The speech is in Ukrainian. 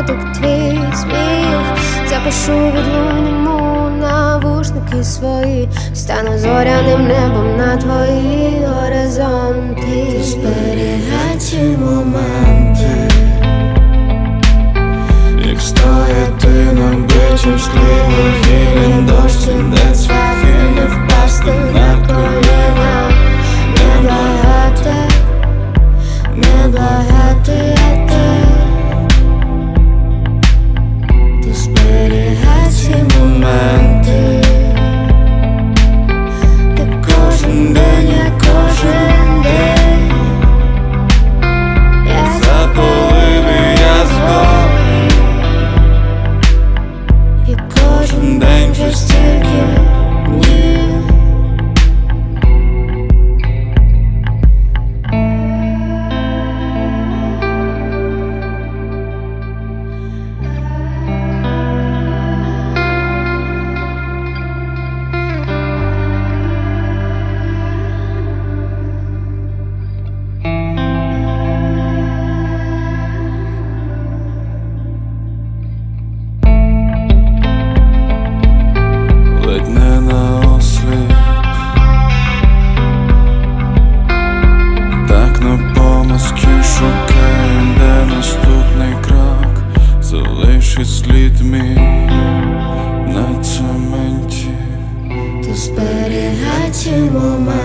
дотик твій сміх. Запишу відлунному навушники свої, стану зоряним небом на твої горизонти. Зберігай ці моменти, як стояти на бичім склі вугіллі, дощ не цвяхи, не впасти на коліна, не благати, не благати. Ти зберігай ці моменти, ти кожен день, я кожен день, я запалив і я згорів, і кожен день вже стільки днів. Ледь не наосліп, так на помазки шукаєм, де наступний крок залишить слід мій на цементі. Ти зберігай ці моменти,